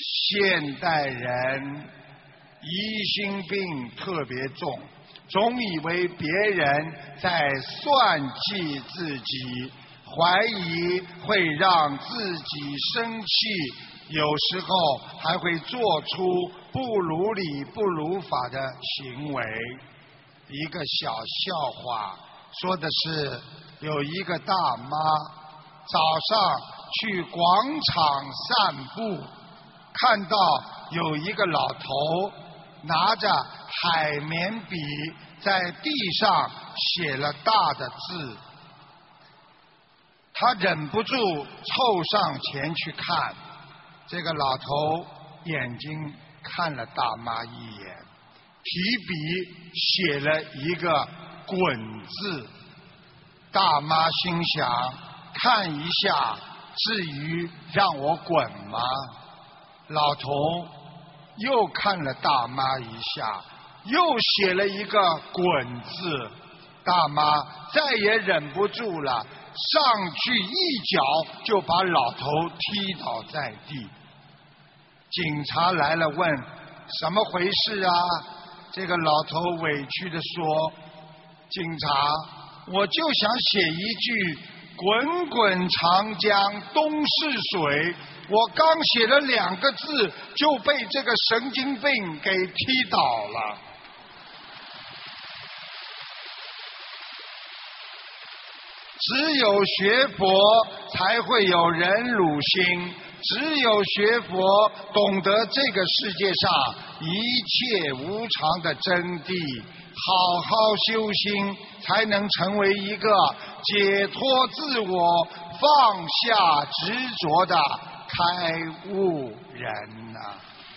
现代人疑心病特别重，总以为别人在算计自己，怀疑会让自己生气，有时候还会做出不如理不如法的行为。一个小笑话，说的是有一个大妈早上去广场散步，看到有一个老头拿着海绵笔在地上写了大的字，他忍不住凑上前去看，这个老头眼睛看了大妈一眼，提笔写了一个滚字。大妈心想，看一下至于让我滚吗？老头又看了大妈一下，又写了一个滚字。大妈再也忍不住了，上去一脚就把老头踢倒在地。警察来了，问什么回事啊？这个老头委屈地说，警察，我就想写一句滚滚长江东逝水，我刚写了2个字就被这个神经病给踢倒了。只有学佛才会有忍辱心，只有学佛懂得这个世界上一切无常的真谛，好好修心才能成为一个解脱自我、放下执着的开悟人啊。